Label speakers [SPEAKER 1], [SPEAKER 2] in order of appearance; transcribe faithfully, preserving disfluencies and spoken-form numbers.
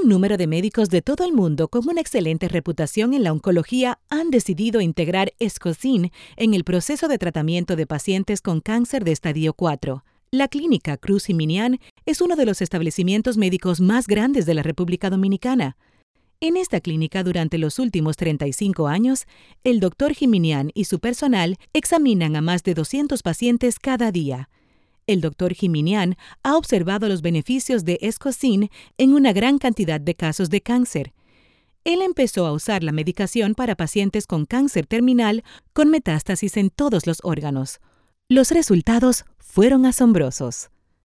[SPEAKER 1] Un número de médicos de todo el mundo con una excelente reputación en la oncología han decidido integrar Escocin en el proceso de tratamiento de pacientes con cáncer de estadio cuatro. La clínica Cruz Jiminián es uno de los establecimientos médicos más grandes de la República Dominicana. En esta clínica, durante los últimos treinta y cinco años, el doctor Jiminián y su personal examinan a más de doscientos pacientes cada día. El doctor Jiminián ha observado los beneficios de Escocin en una gran cantidad de casos de cáncer. Él empezó a usar la medicación para pacientes con cáncer terminal con metástasis en todos los órganos. Los resultados fueron asombrosos.